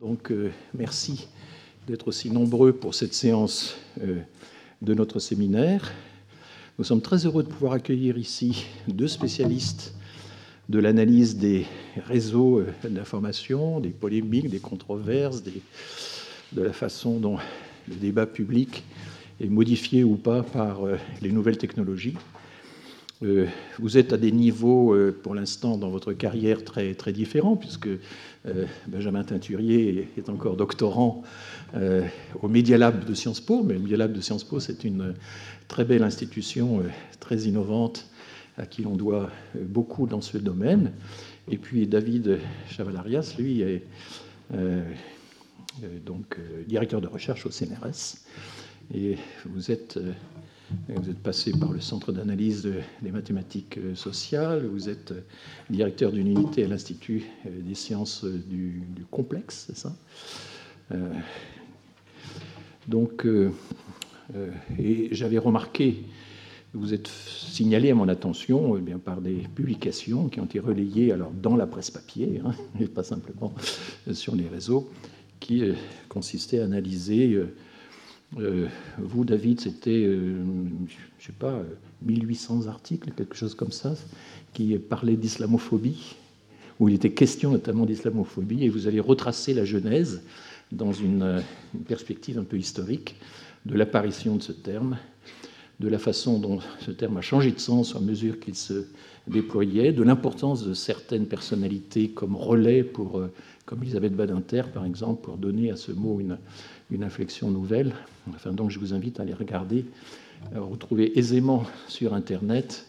Donc, merci d'être aussi nombreux pour cette séance de notre séminaire. Nous sommes très heureux de pouvoir accueillir ici deux spécialistes de l'analyse des réseaux d'information, des polémiques, des controverses, de la façon dont le débat public est modifié ou pas par les nouvelles technologies. Vous êtes à des niveaux, pour l'instant, dans votre carrière très, très différents, puisque Benjamin Teinturier est encore doctorant au Media Lab de Sciences Po, mais le Media Lab de Sciences Po, c'est une très belle institution, très innovante, à qui l'on doit beaucoup dans ce domaine. Et puis David Chavalarias, lui, est donc directeur de recherche au CNRS. Et vous êtes passé par le Centre d'analyse des mathématiques sociales, vous êtes directeur d'une unité à l'Institut des sciences du complexe, c'est ça ? Et j'avais remarqué, vous êtes signalé à mon attention par des publications qui ont été relayées alors, dans la presse papier, et pas simplement sur les réseaux, qui consistaient à analyser... vous, David, c'était, je ne sais pas, 1800 articles, quelque chose comme ça, qui parlaient d'islamophobie, où il était question notamment d'islamophobie, et vous avez retracé la genèse dans une perspective un peu historique de l'apparition de ce terme, de la façon dont ce terme a changé de sens à mesure qu'il se déployait, de l'importance de certaines personnalités comme relais, comme Elisabeth Badinter, par exemple, pour donner à ce mot une inflexion nouvelle. Enfin, donc, je vous invite à les regarder, à retrouver aisément sur Internet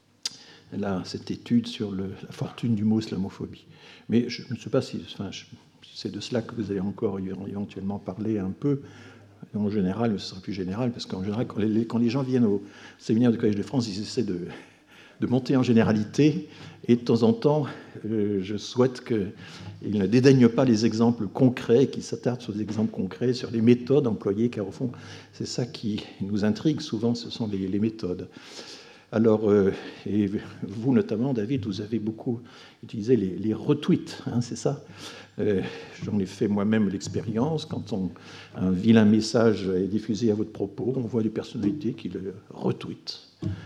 cette étude sur la fortune du mot islamophobie. Mais je ne sais pas si c'est de cela que vous allez encore éventuellement parler un peu. En général, ce sera plus général, parce qu'en général, quand les gens viennent au séminaire du Collège de France, ils essaient de monter en généralité, et de temps en temps, je souhaite qu'ils ne dédaignent pas les exemples concrets, qu'ils s'attardent sur des exemples concrets, sur les méthodes employées, car au fond, c'est ça qui nous intrigue souvent, ce sont les méthodes. Alors, et vous notamment, David, vous avez beaucoup utilisé les retweets, c'est ça ? J'en ai fait moi-même l'expérience. Quand un vilain message est diffusé à votre propos, on voit des personnalités qui le retweetent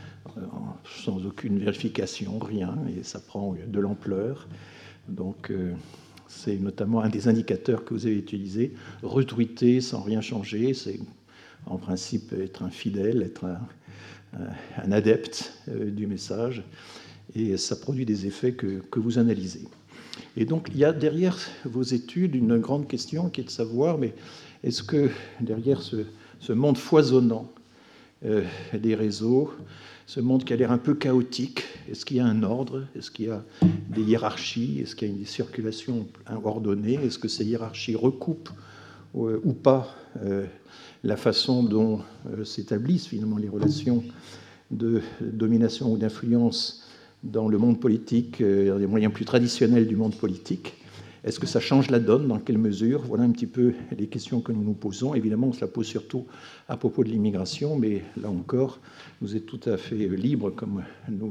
sans aucune vérification, rien, et ça prend de l'ampleur. Donc, c'est notamment un des indicateurs que vous avez utilisé. Retweeter sans rien changer, c'est en principe être un fidèle, être un adepte du message, et ça produit des effets que vous analysez. Et donc, il y a derrière vos études une grande question qui est de savoir, mais est-ce que derrière ce monde foisonnant des réseaux, ce monde qui a l'air un peu chaotique, est-ce qu'il y a un ordre? Est-ce qu'il y a des hiérarchies? Est-ce qu'il y a une circulation ordonnée? Est-ce que ces hiérarchies recoupent ou pas la façon dont s'établissent finalement les relations de domination ou d'influence dans le monde politique, dans les moyens plus traditionnels du monde politique? Est-ce que ça change la donne? Dans quelle mesure? Voilà un petit peu les questions que nous nous posons. Évidemment, on se la pose surtout à propos de l'immigration, mais là encore, vous êtes tout à fait libre, comme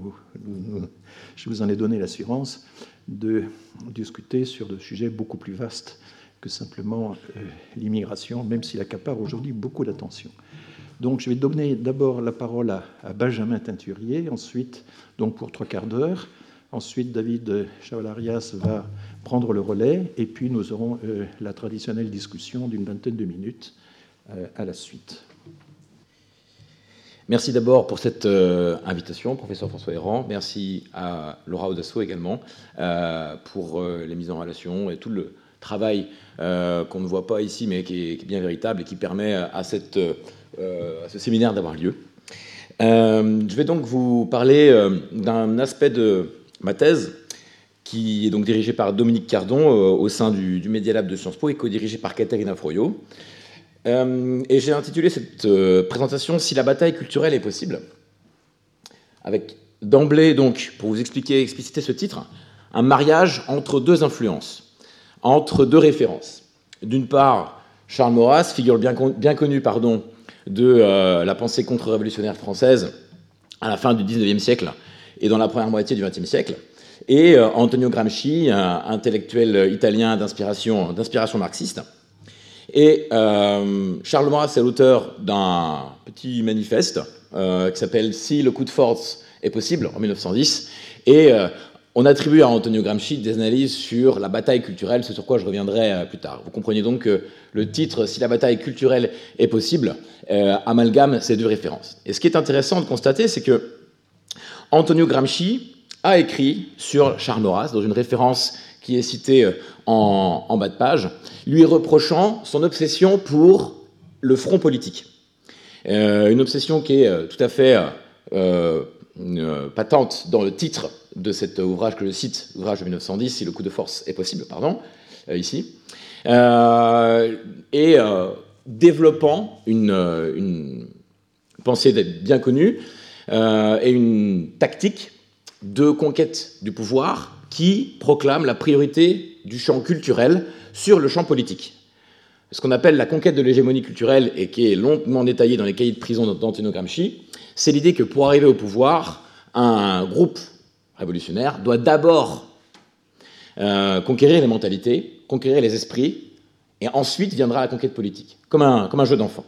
je vous en ai donné l'assurance, de discuter sur des sujets beaucoup plus vastes que simplement l'immigration, même s'il accapare aujourd'hui beaucoup d'attention. Donc, je vais donner d'abord la parole à Benjamin Teinturier, ensuite, donc pour 3/4 d'heure. Ensuite, David Chavalarias va prendre le relais, et puis nous aurons la traditionnelle discussion d'une vingtaine de minutes à la suite. Merci d'abord pour cette invitation, professeur François Héran. Merci à Laura Audasso également pour les mises en relation et tout le travail qu'on ne voit pas ici, mais qui est bien véritable et qui permet à ce séminaire d'avoir lieu. Je vais donc vous parler d'un aspect de ma thèse qui est donc dirigée par Dominique Cardon au sein du Media Lab de Sciences Po et co-dirigée par Caterina Froyo. Et j'ai intitulé cette présentation « Si la bataille culturelle est possible », avec d'emblée, donc, pour vous expliciter ce titre, un mariage entre deux influences, entre deux références. D'une part, Charles Maurras, figure bien connue de la pensée contre-révolutionnaire française à la fin du XIXe siècle et dans la première moitié du XXe siècle, et Antonio Gramsci, un intellectuel italien d'inspiration marxiste. Et Charles Maurras est l'auteur d'un petit manifeste qui s'appelle « Si le coup de force est possible » en 1910. Et on attribue à Antonio Gramsci des analyses sur la bataille culturelle, ce sur quoi je reviendrai plus tard. Vous comprenez donc que le titre « Si la bataille culturelle est possible » amalgame ces deux références. Et ce qui est intéressant de constater, c'est que Antonio Gramsci a écrit sur Charles Maurras, dans une référence qui est citée en bas de page, lui reprochant son obsession pour le front politique. Une obsession qui est tout à fait patente dans le titre de cet ouvrage que je cite, ouvrage de 1910, Si le coup de force est possible, ici, et développant une pensée bien connue et une tactique de conquête du pouvoir qui proclame la priorité du champ culturel sur le champ politique. Ce qu'on appelle la conquête de l'hégémonie culturelle et qui est longuement détaillée dans les cahiers de prison d'Antonio Gramsci, c'est l'idée que pour arriver au pouvoir, un groupe révolutionnaire doit d'abord conquérir les mentalités, conquérir les esprits, et ensuite viendra la conquête politique, comme un jeu d'enfant.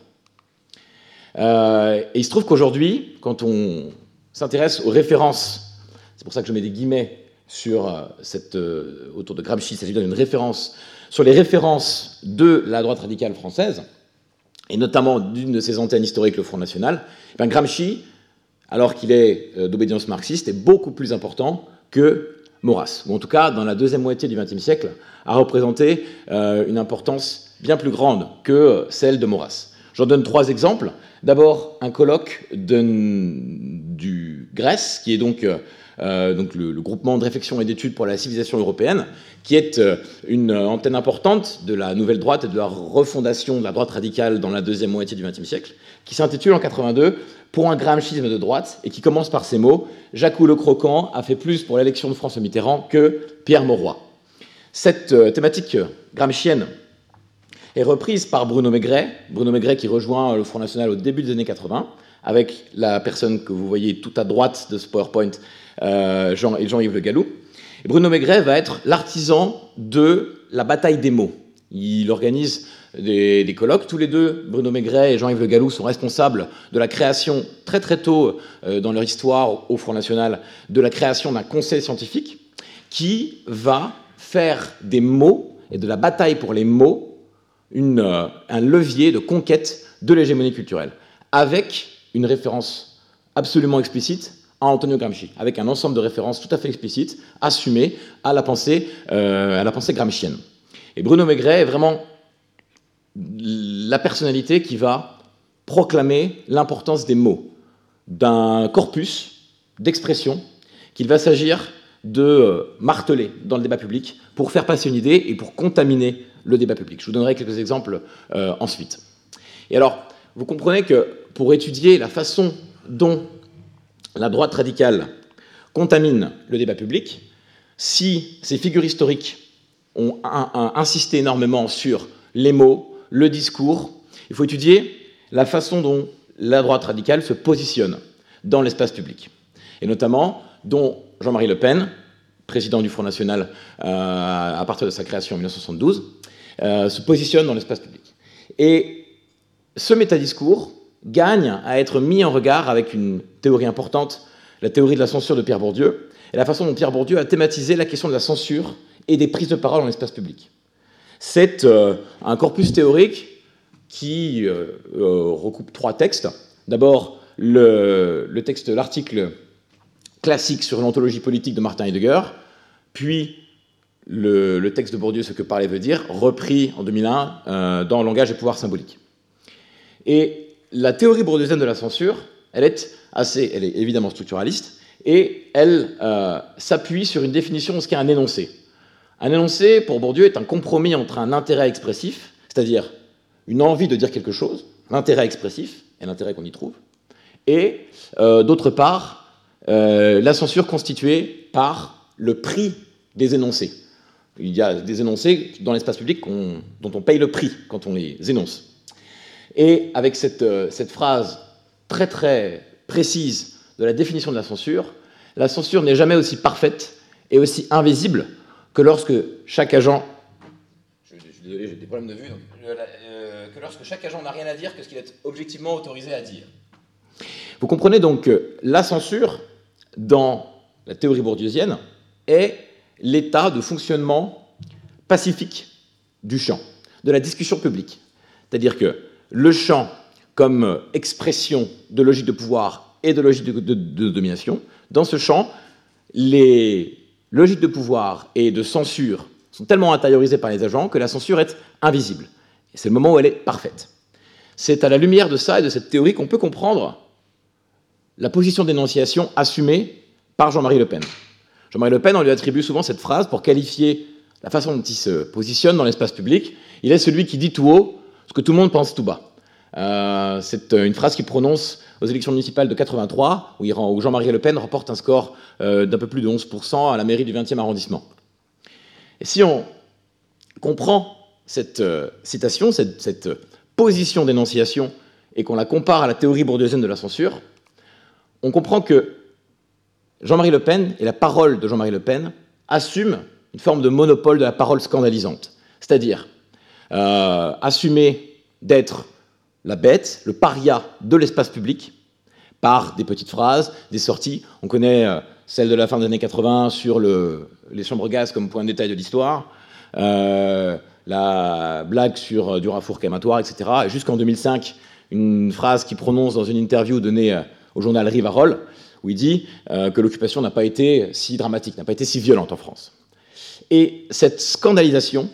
Et il se trouve qu'aujourd'hui, quand on s'intéresse aux références, c'est pour ça que je mets des guillemets sur autour de Gramsci, il s'agit d'une référence sur les références de la droite radicale française, et notamment d'une de ses antennes historiques, le Front National, Gramsci, alors qu'il est d'obédience marxiste, est beaucoup plus important que Maurras, ou en tout cas, dans la deuxième moitié du XXe siècle, a représenté une importance bien plus grande que celle de Maurras. J'en donne 3 exemples. D'abord, un colloque du GRES, qui est donc le groupement de réflexion et d'études pour la civilisation européenne, qui est une antenne importante de la nouvelle droite et de la refondation de la droite radicale dans la deuxième moitié du XXe siècle, qui s'intitule en 82 « Pour un gramscisme de droite » et qui commence par ces mots « Jacques Le Croquant a fait plus pour l'élection de François Mitterrand que Pierre Mauroy ». Cette thématique gramscienne est reprise par Bruno Maigret qui rejoint le Front National au début des années 80, avec la personne que vous voyez tout à droite de ce PowerPoint, Jean-Yves Le Gallou. Et Bruno Maigret va être l'artisan de la bataille des mots. Il organise des colloques. Tous les deux, Bruno Maigret et Jean-Yves Le Gallou, sont responsables de la création, très très tôt dans leur histoire au Front National, de la création d'un conseil scientifique qui va faire des mots et de la bataille pour les mots un levier de conquête de l'hégémonie culturelle, avec une référence absolument explicite à Antonio Gramsci, avec un ensemble de références tout à fait explicites, assumées à la pensée gramscienne. Et Bruno Maigret est vraiment la personnalité qui va proclamer l'importance des mots, d'un corpus d'expression qu'il va s'agir de marteler dans le débat public pour faire passer une idée et pour contaminer le débat public. Je vous donnerai quelques exemples ensuite. Et alors, vous comprenez que pour étudier la façon dont la droite radicale contamine le débat public, si ces figures historiques ont insisté énormément sur les mots, le discours, il faut étudier la façon dont la droite radicale se positionne dans l'espace public. Et notamment, dont Jean-Marie Le Pen, président du Front National à partir de sa création en 1972, se positionne dans l'espace public. Et ce métadiscours gagne à être mis en regard avec une théorie importante, la théorie de la censure de Pierre Bourdieu, et la façon dont Pierre Bourdieu a thématisé la question de la censure et des prises de parole dans l'espace public. C'est un corpus théorique qui recoupe 3 textes. D'abord, le texte, l'article classique sur l'ontologie politique de Martin Heidegger, puis le texte de Bourdieu, Ce que parler veut dire, repris en 2001 dans Langage et pouvoir symbolique. Et la théorie bourdieusienne de la censure, elle est évidemment structuraliste, et elle s'appuie sur une définition de ce qu'est un énoncé. Un énoncé, pour Bourdieu, est un compromis entre un intérêt expressif, c'est-à-dire une envie de dire quelque chose, l'intérêt expressif et l'intérêt qu'on y trouve, et d'autre part, la censure constituée par le prix des énoncés. Il y a des énoncés dans l'espace public dont on paye le prix quand on les énonce. Et avec cette phrase très très précise de la définition de la censure n'est jamais aussi parfaite est aussi invisible que lorsque chaque agent... Je suis désolé, j'ai des problèmes de vue. Donc, que lorsque chaque agent n'a rien à dire que ce qu'il est objectivement autorisé à dire. Vous comprenez donc que la censure, dans la théorie bourdieusienne, est l'état de fonctionnement pacifique du champ, de la discussion publique. C'est-à-dire que le champ, comme expression de logique de pouvoir et de logique de domination, dans ce champ, les logiques de pouvoir et de censure sont tellement intériorisées par les agents que la censure est invisible. Et c'est le moment où elle est parfaite. C'est à la lumière de ça et de cette théorie qu'on peut comprendre la position d'énonciation assumée par Jean-Marie Le Pen. Jean-Marie Le Pen, on lui attribue souvent cette phrase pour qualifier la façon dont il se positionne dans l'espace public. Il est celui qui dit tout haut ce que tout le monde pense tout bas. C'est une phrase qu'il prononce aux élections municipales de 83, où Jean-Marie Le Pen remporte un score d'un peu plus de 11% à la mairie du 20e arrondissement. Et si on comprend cette citation, cette position d'énonciation, et qu'on la compare à la théorie bourdieusienne de la censure, on comprend que Jean-Marie Le Pen et la parole de Jean-Marie Le Pen assument une forme de monopole de la parole scandalisante, c'est-à-dire assumer d'être la bête, le paria de l'espace public, par des petites phrases, des sorties. On connaît celle de la fin des années 80 sur les chambres gaz comme point de détail de l'histoire, la blague sur du rafour crématoire, etc. Et jusqu'en 2005, une phrase qu'il prononce dans une interview donnée au journal Rivarol, où il dit que l'occupation n'a pas été si dramatique, n'a pas été si violente en France. Et cette scandalisation,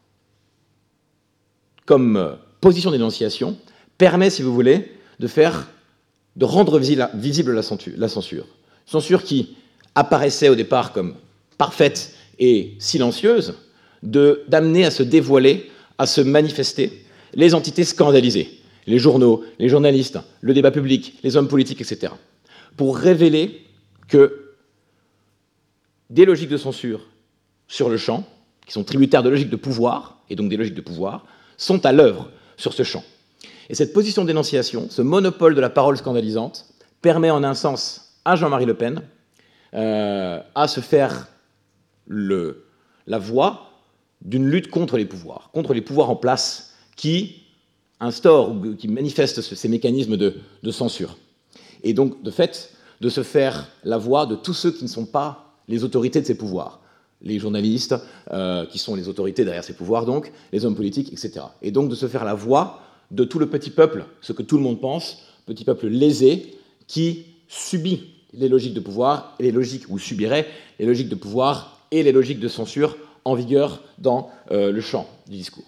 comme position d'énonciation, permet, si vous voulez, de rendre visible la censure. Censure qui apparaissait au départ comme parfaite et silencieuse, d'amener à se dévoiler, à se manifester les entités scandalisées, les journaux, les journalistes, le débat public, les hommes politiques, etc., pour révéler que des logiques de censure sur le champ, qui sont tributaires de logiques de pouvoir, et donc des logiques de pouvoir, sont à l'œuvre sur ce champ. Et cette position d'énonciation, ce monopole de la parole scandalisante, permet en un sens à Jean-Marie Le Pen à se faire la voix d'une lutte contre les pouvoirs en place qui instaurent ou qui manifestent ces mécanismes de censure. Et donc, de fait, de se faire la voix de tous ceux qui ne sont pas les autorités de ces pouvoirs. Les journalistes, qui sont les autorités derrière ces pouvoirs, donc, les hommes politiques, etc. Et donc de se faire la voix de tout le petit peuple, ce que tout le monde pense, petit peuple lésé, qui subit les logiques de pouvoir, et les logiques, ou subirait les logiques de pouvoir et les logiques de censure en vigueur dans le champ du discours.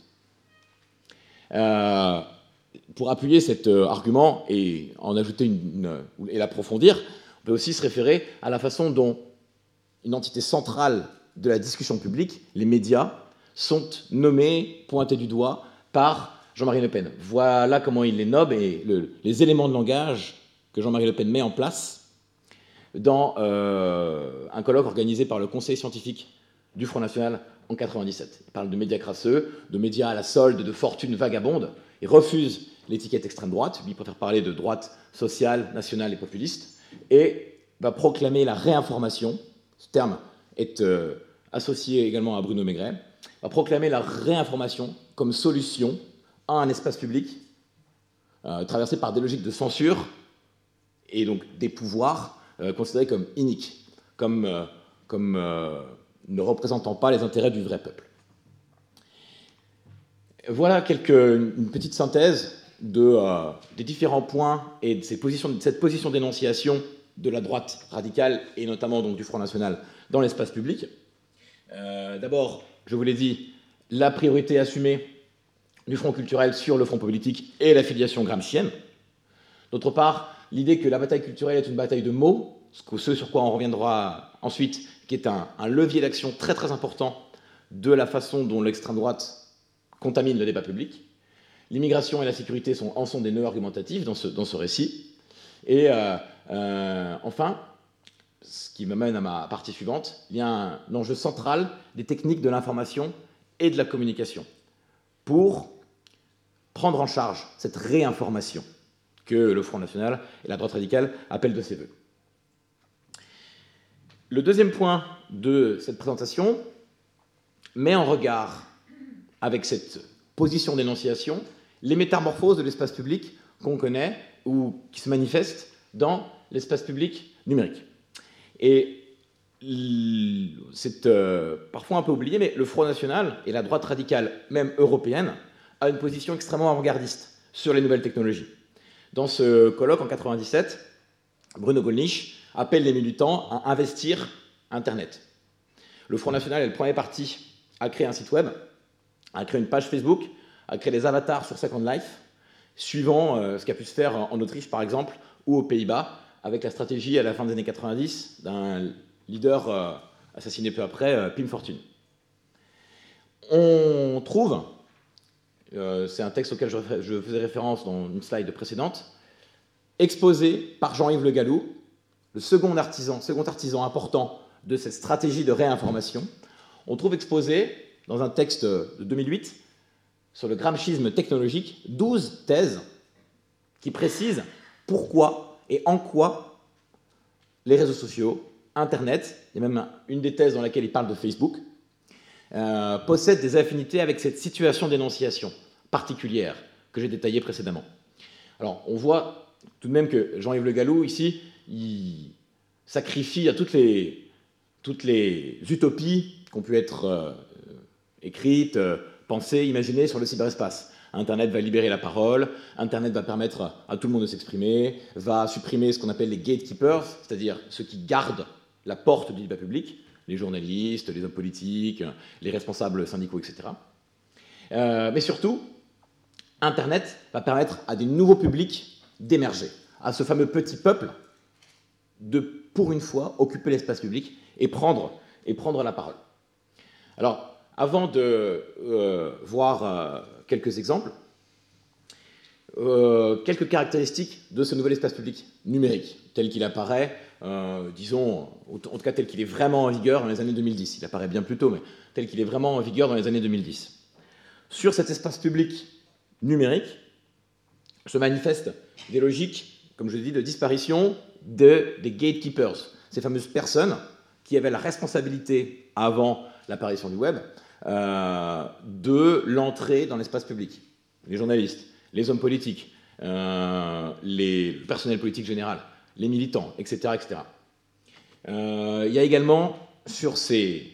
Pour appuyer cet argument et en ajouter et l'approfondir, on peut aussi se référer à la façon dont une entité centrale de la discussion publique, les médias, sont nommés, pointés du doigt par Jean-Marie Le Pen. Voilà comment il les nomme et les éléments de langage que Jean-Marie Le Pen met en place dans un colloque organisé par le Conseil scientifique du Front National en 1997. Il parle de médias crasseux, de médias à la solde, de fortunes vagabondes. Il refuse l'étiquette extrême droite, lui préfère parler de droite sociale, nationale et populiste, et va proclamer la réinformation. Ce terme est associé également à Bruno Maigret, va proclamer la réinformation comme solution à un espace public traversé par des logiques de censure et donc des pouvoirs considérés comme iniques, comme ne représentant pas les intérêts du vrai peuple. Voilà une petite synthèse des différents points et de cette position d'énonciation de la droite radicale et notamment donc du Front National dans l'espace public. D'abord, je vous l'ai dit, la priorité assumée du front culturel sur le front politique et l'affiliation gramscienne. D'autre part, l'idée que la bataille culturelle est une bataille de mots, ce sur quoi on reviendra ensuite, qui est un levier d'action très très important de la façon dont l'extrême droite contamine le débat public. L'immigration et la sécurité en sont des nœuds argumentatifs dans ce récit. Et enfin, ce qui m'amène à ma partie suivante, il y a un enjeu central des techniques de l'information et de la communication pour prendre en charge cette réinformation que le Front National et la droite radicale appellent de ses voeux. Le deuxième point de cette présentation met en regard, avec cette position d'énonciation, les métamorphoses de l'espace public qu'on connaît ou qui se manifestent dans l'espace public numérique. Et c'est parfois un peu oublié, mais le Front National et la droite radicale, même européenne, a une position extrêmement avant-gardiste sur les nouvelles technologies. Dans ce colloque en 1997, Bruno Gollnisch appelle les militants à investir Internet. Le Front National est le premier parti à créer un site web, à créer une page Facebook, à créer des avatars sur Second Life, suivant ce qu'a pu se faire en Autriche, par exemple, ou aux Pays-Bas, avec la stratégie à la fin des années 90 d'un leader assassiné peu après, Pim Fortuyn. On trouve, c'est un texte auquel je faisais référence dans une slide précédente, exposé par Jean-Yves Le Gallou, le second artisan important de cette stratégie de réinformation. On trouve exposé, dans un texte de 2008, sur le gramscisme technologique, 12 thèses qui précisent pourquoi et en quoi les réseaux sociaux, Internet, il y a même une des thèses dans laquelle il parle de Facebook, possèdent des affinités avec cette situation d'énonciation particulière que j'ai détaillée précédemment. Alors, on voit tout de même que Jean-Yves Le Gallou, ici, il sacrifie à toutes les utopies qui ont pu être écrites, pensées, imaginées sur le cyberespace. Internet va libérer la parole, Internet va permettre à tout le monde de s'exprimer, va supprimer ce qu'on appelle les gatekeepers, c'est-à-dire ceux qui gardent la porte du débat public, les journalistes, les hommes politiques, les responsables syndicaux, etc. Mais surtout, Internet va permettre à des nouveaux publics d'émerger, à ce fameux petit peuple de, pour une fois, occuper l'espace public et prendre la parole. Alors, avant de voir quelques exemples, quelques caractéristiques de ce nouvel espace public numérique, tel qu'il apparaît, disons, en tout cas tel qu'il est vraiment en vigueur dans les années 2010. Il apparaît bien plus tôt, mais tel qu'il est vraiment en vigueur dans les années 2010. Sur cet espace public numérique se manifestent des logiques, comme je l'ai dit, de disparition des gatekeepers, ces fameuses personnes qui avaient la responsabilité, avant l'apparition du web, de l'entrée dans l'espace public. Les journalistes, les hommes politiques, le personnel politique général, les militants, etc. etc. Il y a également sur ces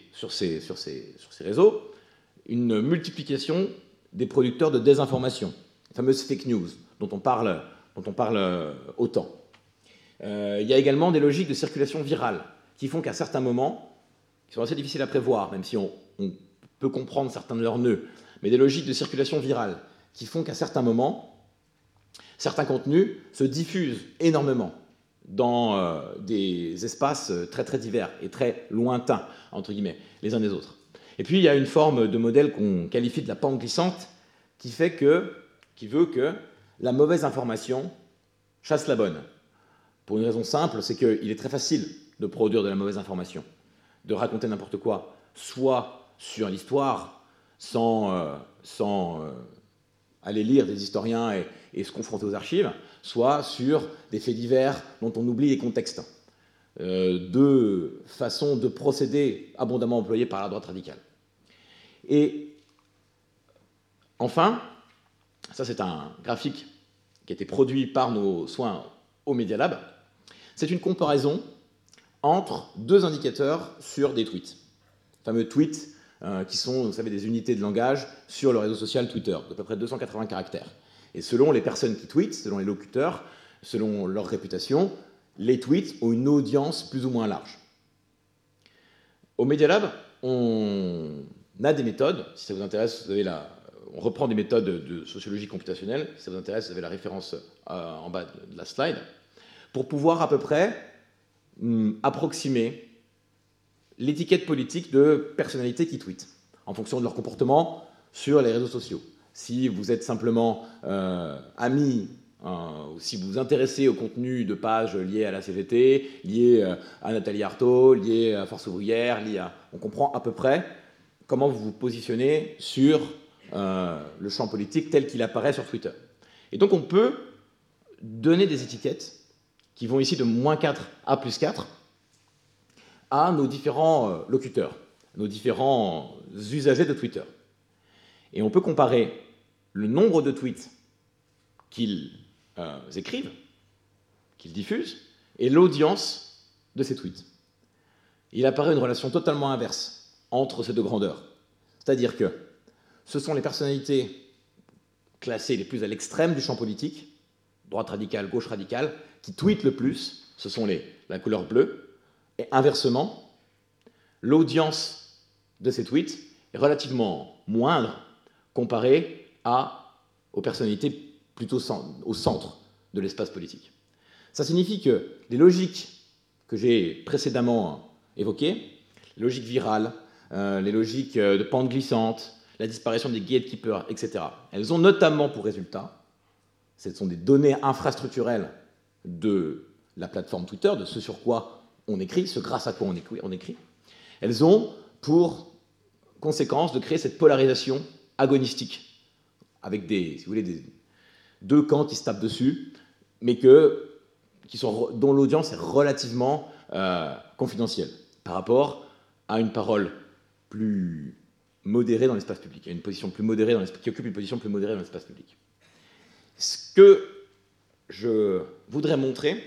réseaux une multiplication des producteurs de désinformation, les fameuses fake news dont on parle autant. Il y a également des logiques de circulation virale qui font qu'à certains moments, qui sont assez difficiles à prévoir, même si on peut comprendre certains de leurs nœuds, mais des logiques de circulation virale qui font qu'à certains moments, certains contenus se diffusent énormément dans des espaces très très divers et très lointains, entre guillemets, les uns des autres. Et puis il y a une forme de modèle qu'on qualifie de la pente glissante qui veut que la mauvaise information chasse la bonne. Pour une raison simple, c'est qu'il est très facile de produire de la mauvaise information, de raconter n'importe quoi, soit sur l'histoire, sans aller lire des historiens et se confronter aux archives, soit sur des faits divers dont on oublie les contextes. Deux façons de procéder abondamment employées par la droite radicale. Et enfin, ça c'est un graphique qui a été produit par nos soins au Media Lab, c'est une comparaison entre deux indicateurs sur des tweets. Les fameux tweets qui sont, vous savez, des unités de langage sur le réseau social Twitter, d'à peu près 280 caractères. Et selon les personnes qui tweetent, selon les locuteurs, selon leur réputation, les tweets ont une audience plus ou moins large. Au Media Lab, on a des méthodes, si ça vous intéresse, vous avez on reprend des méthodes de sociologie computationnelle, si ça vous intéresse, vous avez la référence en bas de la slide, pour pouvoir à peu près approximer l'étiquette politique de personnalités qui tweetent, en fonction de leur comportement sur les réseaux sociaux. Si vous êtes simplement amis, ou si vous vous intéressez au contenu de pages liées à la CGT, liées à Nathalie Arthaud, liées à Force ouvrière, on comprend à peu près comment vous vous positionnez sur le champ politique tel qu'il apparaît sur Twitter. Et donc on peut donner des étiquettes qui vont ici de -4 à +4 à nos différents locuteurs, nos différents usagers de Twitter. Et on peut comparer le nombre de tweets qu'ils écrivent, qu'ils diffusent, et l'audience de ces tweets. Il apparaît une relation totalement inverse entre ces deux grandeurs. C'est-à-dire que ce sont les personnalités classées les plus à l'extrême du champ politique, droite radicale, gauche radicale, qui tweetent le plus, ce sont la couleur bleue, et inversement, l'audience de ces tweets est relativement moindre comparée aux personnalités plutôt au centre de l'espace politique. Ça signifie que les logiques que j'ai précédemment évoquées, les logiques virales, les logiques de pente glissante, la disparition des gatekeepers, etc., elles ont notamment pour résultat, ce sont des données infrastructurelles de la plateforme Twitter, de ce sur quoi on écrit, ce grâce à quoi on écrit, elles ont pour conséquence de créer cette polarisation agonistique, avec si vous voulez, deux camps qui se tapent dessus, mais dont l'audience est relativement confidentielle par rapport à une parole plus modérée dans l'espace public, à une position plus modérée qui occupe une position plus modérée dans l'espace public. Ce que je voudrais montrer,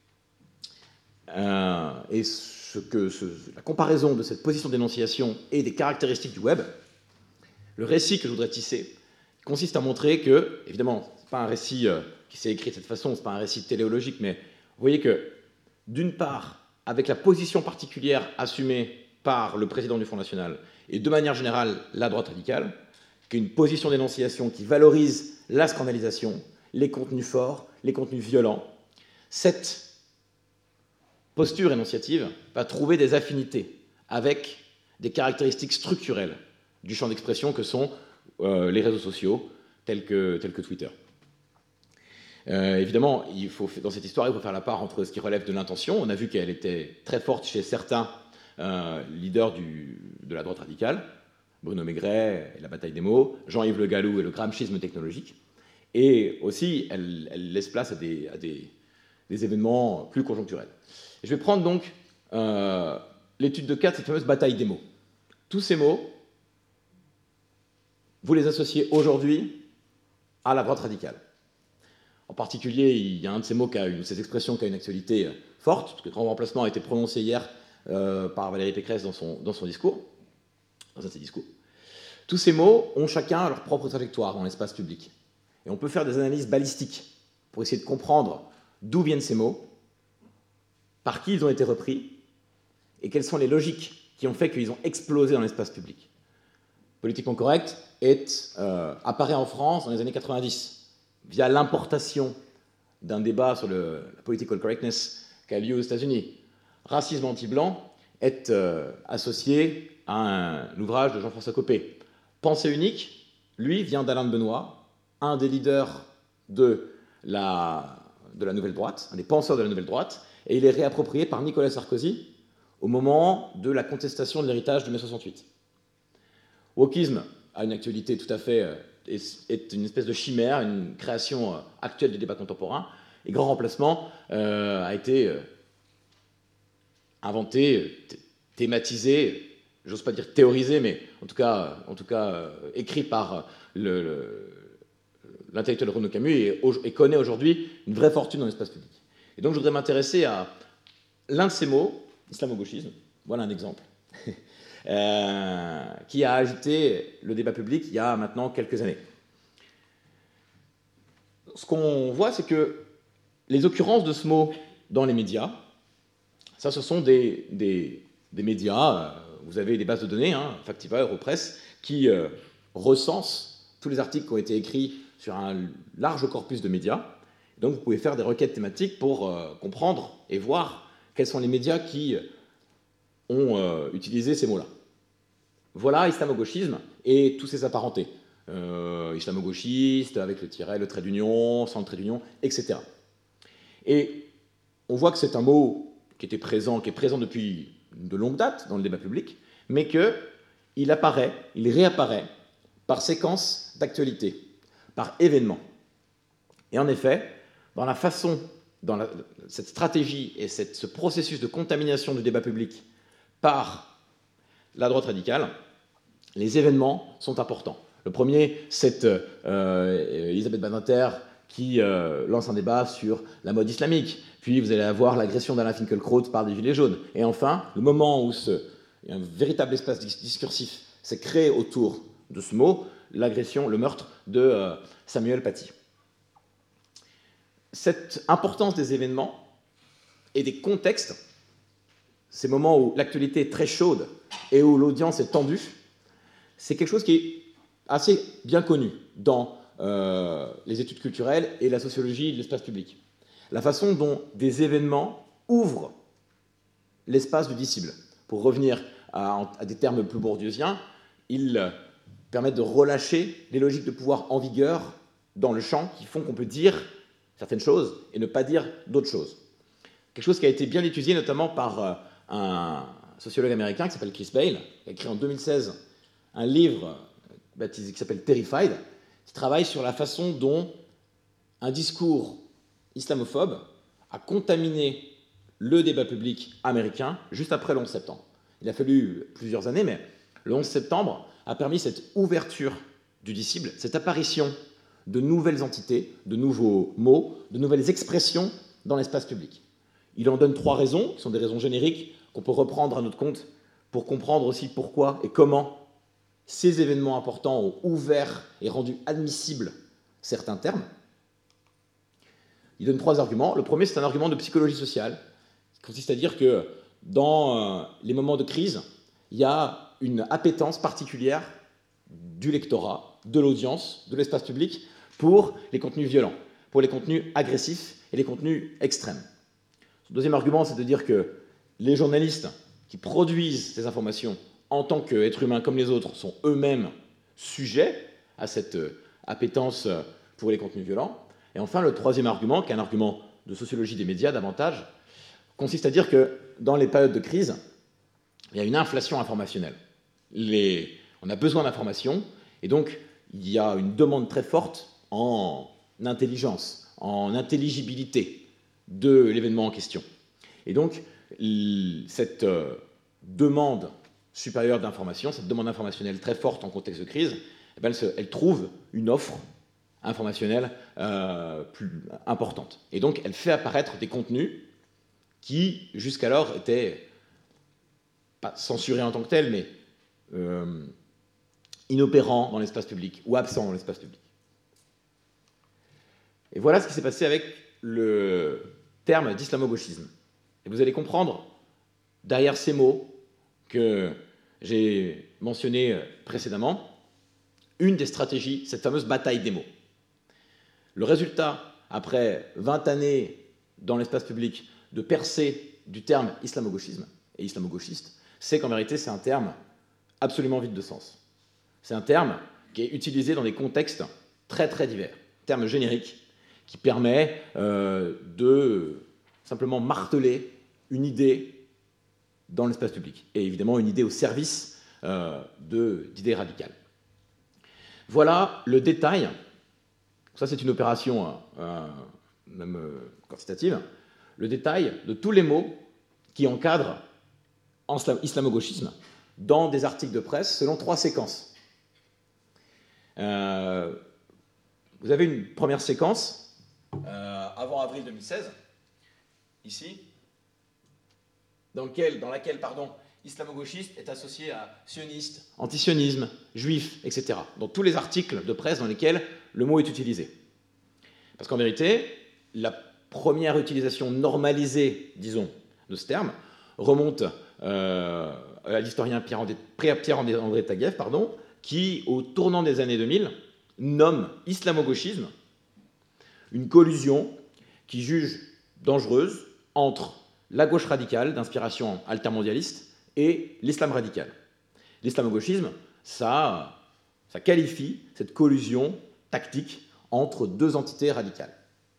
et la comparaison de cette position d'énonciation et des caractéristiques du web, le récit que je voudrais tisser consiste à montrer que, évidemment, ce n'est pas un récit qui s'est écrit de cette façon, ce n'est pas un récit téléologique, mais vous voyez que, d'une part, avec la position particulière assumée par le président du Front National, et de manière générale, la droite radicale, qui est une position d'énonciation qui valorise la scandalisation, les contenus forts, les contenus violents, cette posture énonciative va trouver des affinités avec des caractéristiques structurelles du champ d'expression que sont les réseaux sociaux tels que Twitter. Évidemment, dans cette histoire, il faut faire la part entre ce qui relève de l'intention. On a vu qu'elle était très forte chez certains leaders de la droite radicale, Bruno Maigret et la bataille des mots, Jean-Yves Le Gallou et le gramscisme technologique. Et aussi, elle laisse place à des événements plus conjoncturels. Et je vais prendre donc l'étude de cas de cette fameuse bataille des mots. Tous ces mots, vous les associez aujourd'hui à la droite radicale. En particulier, il y a un de ces mots, cette expression qui a une actualité forte, parce que le grand remplacement a été prononcé hier par Valérie Pécresse dans un de ses discours. Tous ces mots ont chacun leur propre trajectoire dans l'espace public. Et on peut faire des analyses balistiques pour essayer de comprendre d'où viennent ces mots, par qui ils ont été repris, et quelles sont les logiques qui ont fait qu'ils ont explosé dans l'espace public. Politiquement correct apparaît en France dans les années 90, via l'importation d'un débat sur la political correctness qui a lieu aux États-Unis. Racisme anti-blanc est associé à un ouvrage de Jean-François Copé. Pensée unique, lui, vient d'Alain de Benoît, un des leaders de la Nouvelle Droite, un des penseurs de la Nouvelle Droite, et il est réapproprié par Nicolas Sarkozy au moment de la contestation de l'héritage de mai 68. Wokisme a une actualité tout à fait, est une espèce de chimère, une création actuelle du débat contemporain, et Grand Remplacement a été inventé, thématisé, j'ose pas dire théorisé, mais en tout cas écrit par l'intellectuel Renaud Camus et connaît aujourd'hui une vraie fortune dans l'espace public. Et donc je voudrais m'intéresser à l'un de ces mots, islamo-gauchisme, voilà un exemple, qui a agité le débat public il y a maintenant quelques années. Ce qu'on voit, c'est que les occurrences de ce mot dans les médias, ça, ce sont des médias, vous avez des bases de données, Factiva, Europresse, qui recensent tous les articles qui ont été écrits sur un large corpus de médias. Donc vous pouvez faire des requêtes thématiques pour comprendre et voir quels sont les médias qui ont utilisé ces mots-là. Voilà islamo-gauchisme et tous ses apparentés. Islamo-gauchiste, avec le tiret, le trait d'union, sans le trait d'union, etc. Et on voit que c'est un mot qui est présent depuis de longue date dans le débat public, mais qu'il apparaît, il réapparaît par séquence d'actualité, par événement. Et en effet, dans cette stratégie et ce processus de contamination du débat public par la droite radicale, les événements sont importants. Le premier, c'est Elisabeth Badinter qui lance un débat sur la mode islamique. Puis vous allez avoir l'agression d'Alain Finkielkraut par des Gilets jaunes. Et enfin, le moment où un véritable espace discursif s'est créé autour de ce mot, l'agression, le meurtre de Samuel Paty. Cette importance des événements et des contextes, ces moments où l'actualité est très chaude et où l'audience est tendue, c'est quelque chose qui est assez bien connu dans les études culturelles et la sociologie de l'espace public. La façon dont des événements ouvrent l'espace du dissible. Pour revenir à des termes plus bourdieusiens, ils permettent de relâcher les logiques de pouvoir en vigueur dans le champ qui font qu'on peut dire certaines choses et ne pas dire d'autres choses. Quelque chose qui a été bien étudié notamment par un sociologue américain qui s'appelle Chris Bale, qui a écrit en 2016 un livre baptisé, qui s'appelle Terrified, qui travaille sur la façon dont un discours islamophobe a contaminé le débat public américain juste après le 11 septembre. Il a fallu plusieurs années, mais le 11 septembre a permis cette ouverture du dissible, cette apparition de nouvelles entités, de nouveaux mots, de nouvelles expressions dans l'espace public. Il en donne 3 raisons, qui sont des raisons génériques, qu'on peut reprendre à notre compte pour comprendre aussi pourquoi et comment ces événements importants ont ouvert et rendu admissibles certains termes. Il donne 3 arguments. Le premier, c'est un argument de psychologie sociale, qui consiste à dire que dans les moments de crise, il y a une appétence particulière du lectorat, de l'audience, de l'espace public, pour les contenus violents, pour les contenus agressifs et les contenus extrêmes. Le deuxième argument, c'est de dire que les journalistes qui produisent ces informations en tant qu'êtres humains comme les autres sont eux-mêmes sujets à cette appétence pour les contenus violents. Et enfin, le troisième argument, qui est un argument de sociologie des médias davantage, consiste à dire que dans les périodes de crise, il y a une inflation informationnelle. On a besoin d'informations, et donc il y a une demande très forte en intelligence, en intelligibilité de l'événement en question. Et donc, cette demande supérieure d'information, cette demande informationnelle très forte en contexte de crise, eh bien, elle trouve une offre informationnelle plus importante. Et donc, elle fait apparaître des contenus qui, jusqu'alors, étaient pas censurés en tant que tels, mais inopérants dans l'espace public ou absents dans l'espace public. Et voilà ce qui s'est passé avec le terme d'islamo-gauchisme. Et vous allez comprendre, derrière ces mots que j'ai mentionnés précédemment, une des stratégies, cette fameuse bataille des mots. Le résultat, après 20 années dans l'espace public, de percée du terme islamo-gauchisme et islamo-gauchiste, c'est qu'en vérité, c'est un terme absolument vide de sens. C'est un terme qui est utilisé dans des contextes très très divers. Terme générique qui permet de simplement marteler une idée dans l'espace public. Et évidemment, une idée au service d'idées radicales. Voilà le détail. Ça, c'est une opération même quantitative. Le détail de tous les mots qui encadrent islamo-gauchisme dans des articles de presse selon 3 séquences. Vous avez une première séquence avant avril 2016, ici, dans laquelle islamo-gauchiste est associé à sioniste, antisionisme, juif, etc. Dans tous les articles de presse dans lesquels le mot est utilisé. Parce qu'en vérité, la première utilisation normalisée, disons, de ce terme remonte à l'historien Pierre-André Taguieff, qui, au tournant des années 2000, nomme islamo-gauchisme une collusion qui juge dangereuse entre la gauche radicale d'inspiration altermondialiste et l'islam radical. L'islamo-gauchisme, ça qualifie cette collusion tactique entre 2 entités radicales.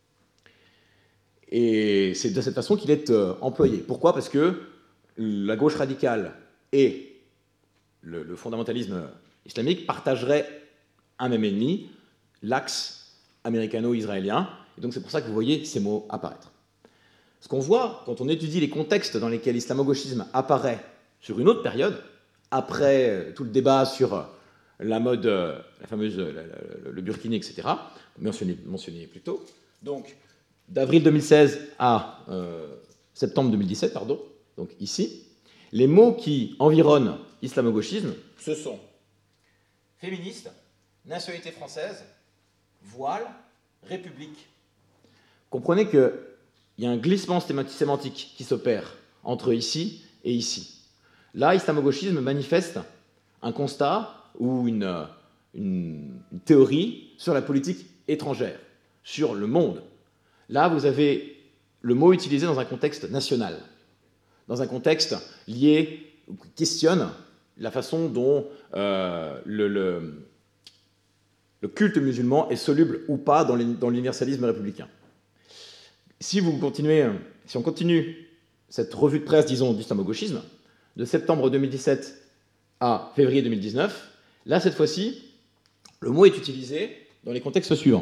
Et c'est de cette façon qu'il est employé. Pourquoi ? Parce que la gauche radicale et le fondamentalisme islamique partageraient un même ennemi, l'axe américano-israélien. Et donc c'est pour ça que vous voyez ces mots apparaître. Ce qu'on voit quand on étudie les contextes dans lesquels l'islamo-gauchisme apparaît sur une autre période, après tout le débat sur la mode, la fameuse, le burkini, etc., mentionné plus tôt. Donc, d'avril 2016 à septembre 2017, pardon, donc ici, les mots qui environnent islamo-gauchisme, ce sont féministe, nationalité française, voile, république. Comprenez qu'il y a un glissement sémantique qui s'opère entre ici et ici. Là, islamo-gauchisme manifeste un constat ou une théorie sur la politique étrangère, sur le monde. Là, vous avez le mot utilisé dans un contexte national, dans un contexte lié, qui questionne la façon dont le culte musulman est soluble ou pas dans l'universalisme républicain. Si on continue cette revue de presse, disons, d'islamo-gauchisme, de septembre 2017 à février 2019, là, cette fois-ci, le mot est utilisé dans les contextes suivants.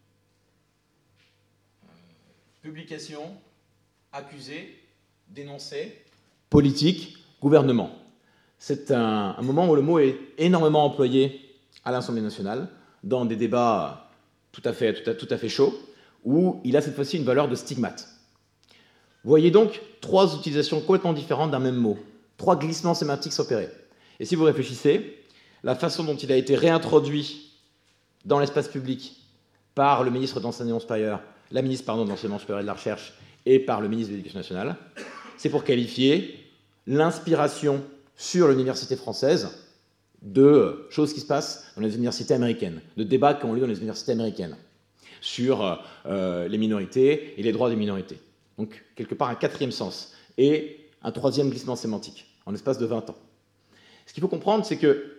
Publication, accusé, dénoncé, politique, gouvernement. C'est un moment où le mot est énormément employé à l'Assemblée nationale, dans des débats tout à fait chauds, où il a cette fois-ci une valeur de stigmate. Vous voyez donc trois utilisations complètement différentes d'un même mot, trois glissements sémantiques s'opérer. Et si vous réfléchissez, la façon dont il a été réintroduit dans l'espace public par le ministre de l'Enseignement supérieur, la ministre de l'Enseignement supérieur et de la Recherche et par le ministre de l'Éducation nationale, c'est pour qualifier l'inspiration sur l'université française de choses qui se passent dans les universités américaines, de débats qui ont lieu dans les universités américaines sur les minorités et les droits des minorités. Donc, quelque part, un quatrième sens et un troisième glissement sémantique en l'espace de 20 ans. Ce qu'il faut comprendre, c'est que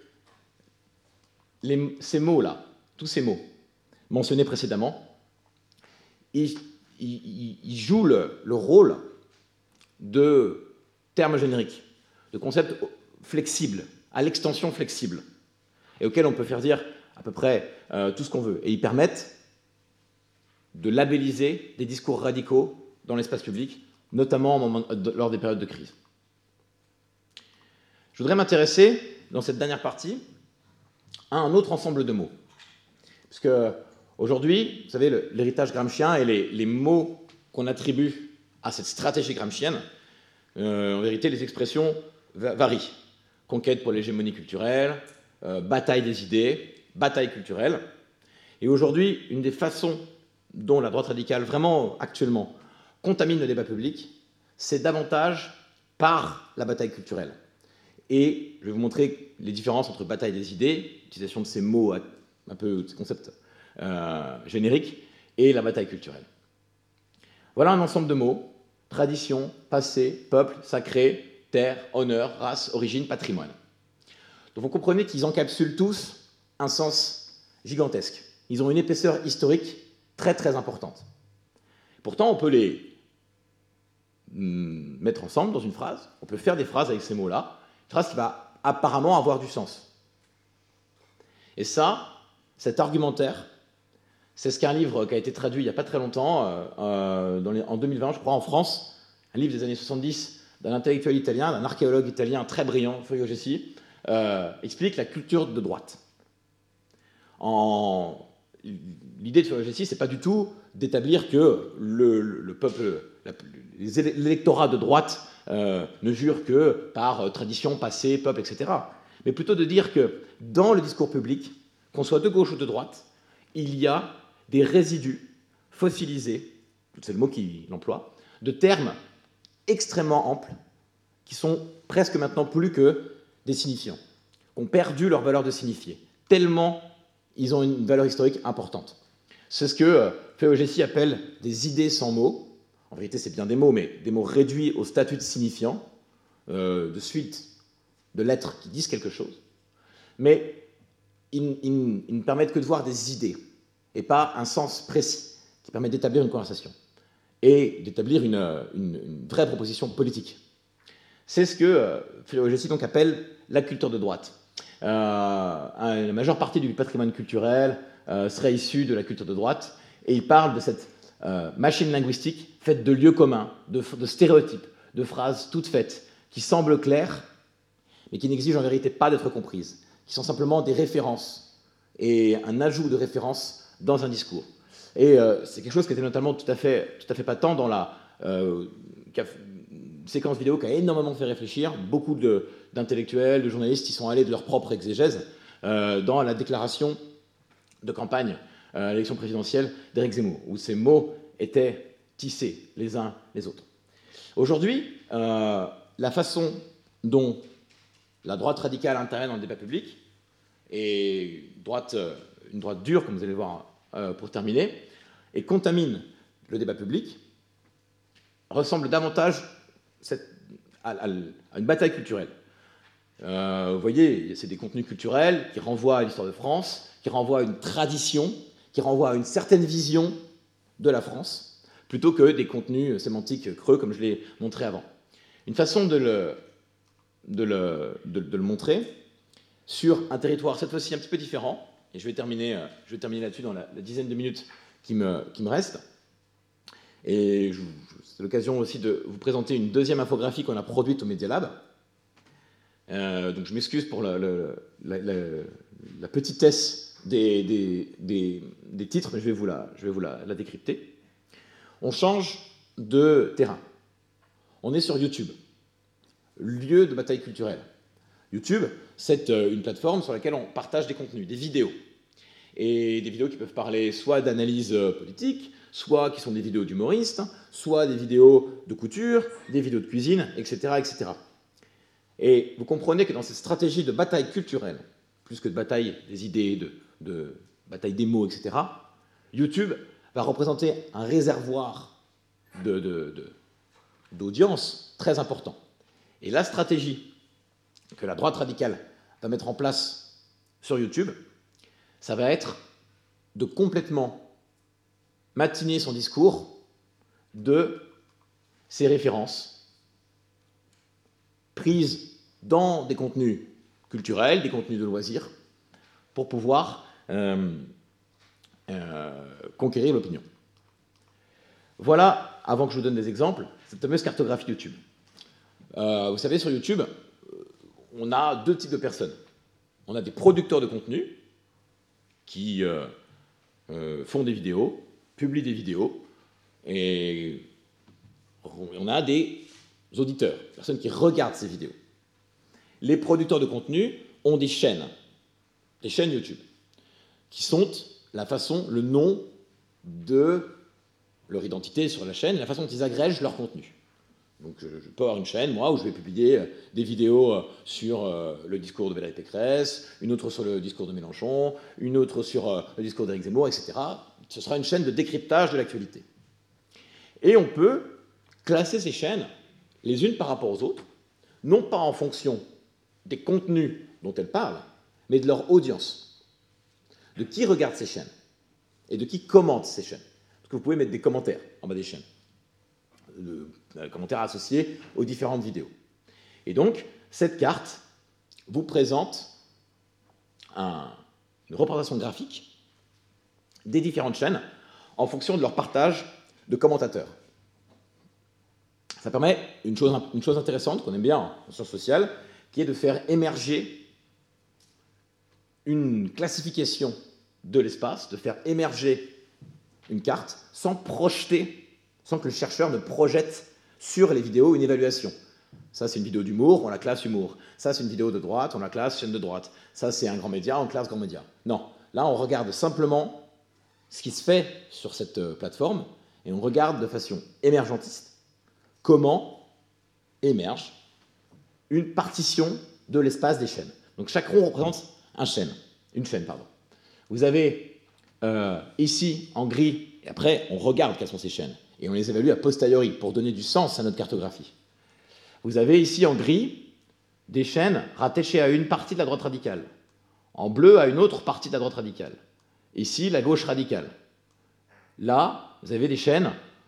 ces mots-là, tous ces mots mentionnés précédemment, ils jouent le rôle de termes génériques, de concepts flexibles, à l'extension flexible, et auxquels on peut faire dire à peu près tout ce qu'on veut. Et ils permettent de labelliser des discours radicaux dans l'espace public, notamment lors des périodes de crise. Je voudrais m'intéresser, dans cette dernière partie, à un autre ensemble de mots. Parce que aujourd'hui, vous savez, l'héritage gramscien et les mots qu'on attribue à cette stratégie gramscienne, en vérité, les expressions varient. Conquête pour l'hégémonie culturelle, bataille des idées, bataille culturelle. Et aujourd'hui, une des façons dont la droite radicale, vraiment actuellement, contamine le débat public, c'est davantage par la bataille culturelle. Et je vais vous montrer les différences entre bataille des idées, l'utilisation de ces mots, un peu ces concepts génériques, et la bataille culturelle. Voilà un ensemble de mots: tradition, passé, peuple, sacré, terre, honneur, race, origine, patrimoine. Donc vous comprenez qu'ils encapsulent tous un sens gigantesque. Ils ont une épaisseur historique très très importante. Pourtant, on peut les mettre ensemble dans une phrase, on peut faire des phrases avec ces mots-là, une phrase qui va apparemment avoir du sens. Et ça, cet argumentaire, c'est ce qu'un livre qui a été traduit il n'y a pas très longtemps, en 2020, je crois, en France, un livre des années 70 d'un intellectuel italien, d'un archéologue italien très brillant, Feuillo Gessi, explique la culture de droite. L'idée de Feuillo Gessi, c'est pas du tout d'établir que le peuple, l'électorat de droite ne jure que par tradition, passé, peuple, etc. Mais plutôt de dire que dans le discours public, qu'on soit de gauche ou de droite, il y a des résidus fossilisés, c'est le mot qu'il emploie, de termes extrêmement amples, qui sont presque maintenant plus que des signifiants, qui ont perdu leur valeur de signifier, tellement ils ont une valeur historique importante. C'est ce que Feuillo Gessi appelle des idées sans mots. En vérité, c'est bien des mots, mais des mots réduits au statut de signifiant, de suite de lettres qui disent quelque chose. Mais ils ne permettent que de voir des idées, et pas un sens précis, qui permet d'établir une conversation, et d'établir une vraie proposition politique. C'est ce que Feuillo Gessi donc appelle la culture de droite. La majeure partie du patrimoine culturel serait issue de la culture de droite, et il parle de cette machine linguistique faite de lieux communs, de stéréotypes, de phrases toutes faites, qui semblent claires, mais qui n'exigent en vérité pas d'être comprises, qui sont simplement des références et un ajout de références dans un discours. Et c'est quelque chose qui était notamment tout à fait patent dans la séquence vidéo qui a énormément fait réfléchir. Beaucoup d'intellectuels, de journalistes, y sont allés de leur propre exégèse dans la déclaration de campagne à l'élection présidentielle d'Éric Zemmour, où ces mots étaient tissés les uns les autres. Aujourd'hui, la façon dont la droite radicale intervient dans le débat public, et une droite dure, comme vous allez voir pour terminer, et contamine le débat public, ressemble davantage à une bataille culturelle. Vous voyez, c'est des contenus culturels qui renvoient à l'histoire de France, qui renvoient à une tradition, qui renvoient à une certaine vision de la France, plutôt que des contenus sémantiques creux, comme je l'ai montré avant. Une façon de le montrer sur un territoire, cette fois-ci un petit peu différent, et je vais terminer là-dessus dans la dizaine de minutes qui me reste. Et c'est l'occasion aussi de vous présenter une deuxième infographie qu'on a produite au Media Lab. Donc je m'excuse pour la petitesse des titres, mais je vais vous la décrypter. On change de terrain. On est sur YouTube, lieu de bataille culturelle. YouTube, c'est une plateforme sur laquelle on partage des contenus, des vidéos. Et des vidéos qui peuvent parler soit d'analyse politique, soit qui sont des vidéos d'humoristes, soit des vidéos de couture, des vidéos de cuisine, etc., etc. Et vous comprenez que dans cette stratégie de bataille culturelle, plus que de bataille des idées, de bataille des mots, etc., YouTube va représenter un réservoir d'audience très important. Et la stratégie que la droite radicale va mettre en place sur YouTube, ça va être de complètement matiner son discours de ses références prises dans des contenus culturels, des contenus de loisirs, pour pouvoir conquérir l'opinion. Voilà, avant que je vous donne des exemples, cette fameuse cartographie YouTube. Vous savez, sur YouTube, on a deux types de personnes. On a des producteurs de contenu qui font des vidéos, publient des vidéos, et on a des auditeurs, personnes qui regardent ces vidéos. Les producteurs de contenu ont des chaînes YouTube, qui sont le nom de leur identité sur la chaîne, la façon dont ils agrègent leur contenu. Donc je peux avoir une chaîne, moi, où je vais publier des vidéos sur le discours de Valérie Pécresse, une autre sur le discours de Mélenchon, une autre sur le discours d'Éric Zemmour, etc. Ce sera une chaîne de décryptage de l'actualité. Et on peut classer ces chaînes les unes par rapport aux autres, non pas en fonction des contenus dont elles parlent, mais de leur audience, de qui regarde ces chaînes et de qui commente ces chaînes. Parce que vous pouvez mettre des commentaires en bas des chaînes, commentaires associés aux différentes vidéos. Et donc, cette carte vous présente une représentation graphique des différentes chaînes en fonction de leur partage de commentateurs. Ça permet une chose intéressante qu'on aime bien en sciences sociales, qui est de faire émerger une classification de l'espace, de faire émerger une carte sans que le chercheur ne projette sur les vidéos une évaluation. Ça, c'est une vidéo d'humour, on la classe humour. Ça, c'est une vidéo de droite, on la classe chaîne de droite. Ça, c'est un grand média, on classe grand média. Non, là, on regarde simplement ce qui se fait sur cette plateforme et on regarde de façon émergentiste comment émerge une partition de l'espace des chaînes. Donc chaque rond représente une chaîne. Vous avez ici en gris, et après on regarde quelles sont ces chaînes, et on les évalue a posteriori pour donner du sens à notre cartographie. Vous avez ici en gris des chaînes rattachées à une partie de la droite radicale, en bleu à une autre partie de la droite radicale, ici la gauche radicale. Là, vous avez des chaînes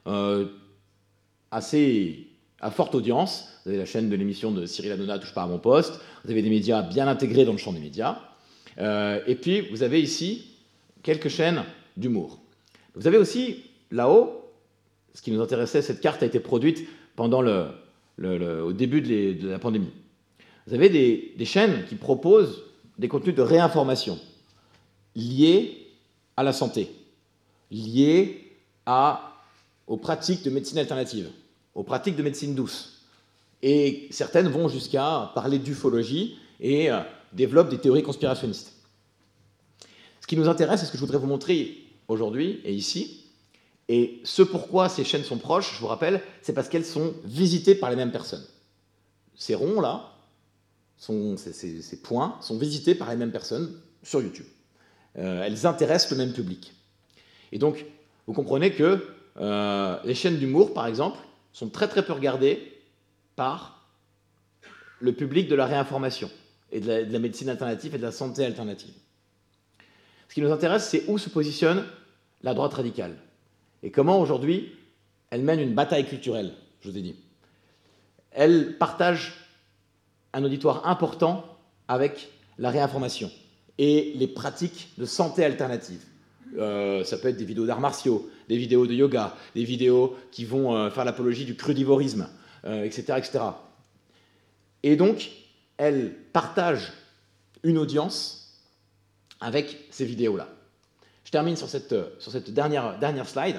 assez à forte audience. Vous avez la chaîne de l'émission de Cyril Hanouna, Touche pas à mon poste. Vous avez des médias bien intégrés dans le champ des médias. Et puis, vous avez ici quelques chaînes d'humour. Vous avez aussi, là-haut, ce qui nous intéressait, cette carte a été produite pendant au début de la pandémie. Vous avez des chaînes qui proposent des contenus de réinformation liés à la santé, liés aux pratiques de médecine alternative, aux pratiques de médecine douce. Et certaines vont jusqu'à parler d'ufologie et développent des théories conspirationnistes. Ce qui nous intéresse, et ce que je voudrais vous montrer aujourd'hui et ici, et ce pourquoi ces chaînes sont proches, je vous rappelle, c'est parce qu'elles sont visitées par les mêmes personnes. Ces ronds-là, ces points, sont visités par les mêmes personnes sur YouTube. Elles intéressent le même public. Et donc, vous comprenez que les chaînes d'humour, par exemple, sont très très peu regardées par le public de la réinformation et de la médecine alternative et de la santé alternative. Ce qui nous intéresse, c'est où se positionne la droite radicale et comment aujourd'hui elle mène une bataille culturelle, je vous ai dit. Elle partage un auditoire important avec la réinformation et les pratiques de santé alternative. Ça peut être des vidéos d'arts martiaux, des vidéos de yoga, des vidéos qui vont faire l'apologie du crudivorisme, etc., etc. Et donc, elle partage une audience avec ces vidéos-là. Je termine sur cette dernière slide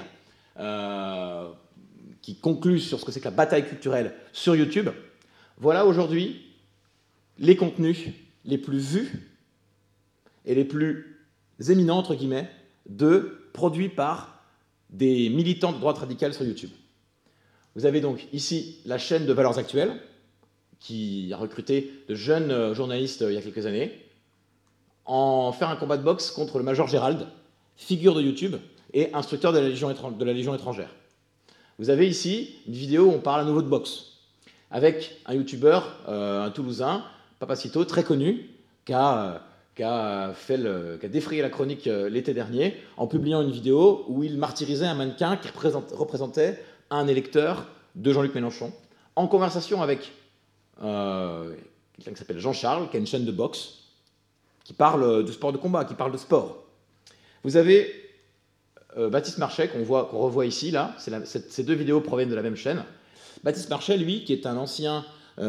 qui conclut sur ce que c'est que la bataille culturelle sur YouTube. Voilà aujourd'hui les contenus les plus vus et les plus éminents, entre guillemets, produits par des militants de droite radicale sur YouTube. Vous avez donc ici la chaîne de Valeurs Actuelles, qui a recruté de jeunes journalistes il y a quelques années, en faire un combat de boxe contre le Major Gérald, figure de YouTube et instructeur de la Légion étrangère. Vous avez ici une vidéo où on parle à nouveau de boxe, avec un youtubeur, un Toulousain, Papacito, très connu, qui a défrayé la chronique l'été dernier en publiant une vidéo où il martyrisait un mannequin qui représentait un électeur de Jean-Luc Mélenchon, en conversation avec quelqu'un qui s'appelle Jean-Charles, qui a une chaîne de boxe, qui parle de sport de combat, qui parle de sport. Vous avez Baptiste Marchais, qu'on revoit ici, là. Ces deux vidéos proviennent de la même chaîne. Baptiste Marchais, lui, qui est un ancien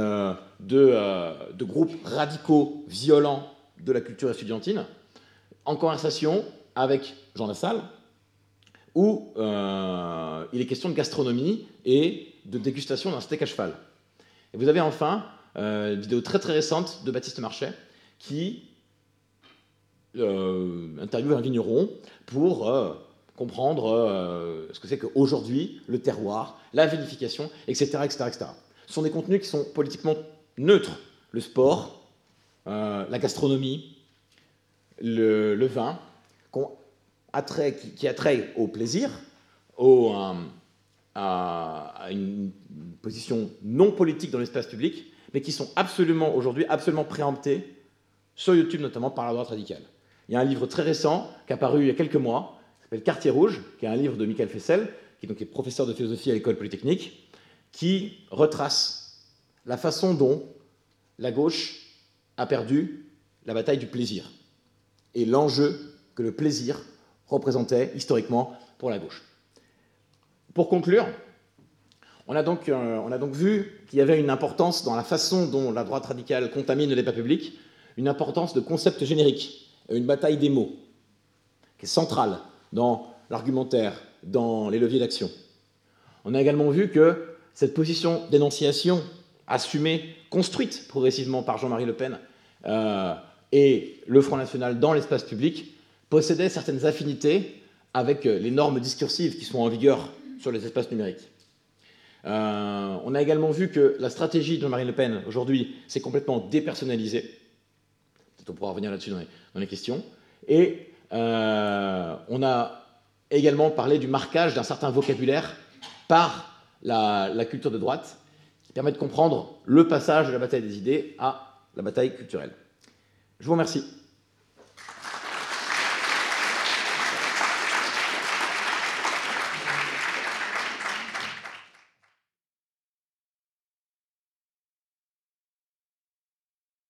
de groupes radicaux violents de la culture estudiantine, en conversation avec Jean Lassalle, où il est question de gastronomie et de dégustation d'un steak à cheval. Et vous avez enfin une vidéo très très récente de Baptiste Marchais qui interviewe un vigneron pour comprendre ce que c'est qu'aujourd'hui le terroir, la vinification, etc., etc., etc. Ce sont des contenus qui sont politiquement neutres. Le sport, la gastronomie, le vin, qui attrait au plaisir, à une position non politique dans l'espace public, mais qui sont aujourd'hui absolument préemptés sur YouTube, notamment par la droite radicale. Il y a un livre très récent qui est apparu il y a quelques mois, qui s'appelle Quartier Rouge, qui est un livre de Michael Fessel, qui est professeur de philosophie à l'École Polytechnique, qui retrace la façon dont la gauche a perdu la bataille du plaisir et l'enjeu que le plaisir représentait historiquement pour la gauche. Pour conclure, on a donc vu qu'il y avait une importance dans la façon dont la droite radicale contamine le débat public, une importance de concept générique, une bataille des mots, qui est centrale dans l'argumentaire, dans les leviers d'action. On a également vu que cette position d'énonciation assumée, construite progressivement par Jean-Marie Le Pen et le Front National dans l'espace public, possédait certaines affinités avec les normes discursives qui sont en vigueur sur les espaces numériques. On a également vu que la stratégie de Jean-Marie Le Pen, aujourd'hui, s'est complètement dépersonnalisée. Peut-être on pourra revenir là-dessus dans les questions. Et on a également parlé du marquage d'un certain vocabulaire par la culture de droite, qui permet de comprendre le passage de la bataille des idées à la bataille culturelle. Je vous remercie.